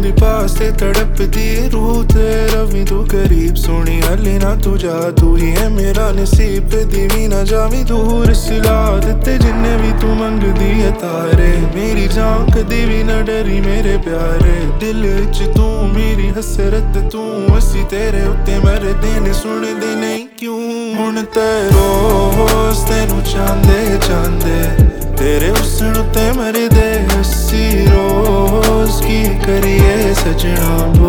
मेरे पास ते तड़पदी रूह तेरा भी तू करीब सोनी हले ना तू जा तू ही है मेरा नसीब कदी भी ना जावी दूर सिला दिते जिन्ने भी तू मंगदी है तारे मेरी जान कदी भी ना डरी मेरे प्यारे दिल च तू मेरी हसरत तू असी तेरे उत्ते मरदे ने सुनदे नहीं क्यों हुण ते रोज तेनू चांदे चांदे तेरे हुस्न उत्ते मरदे असी रोज की करिए सजना।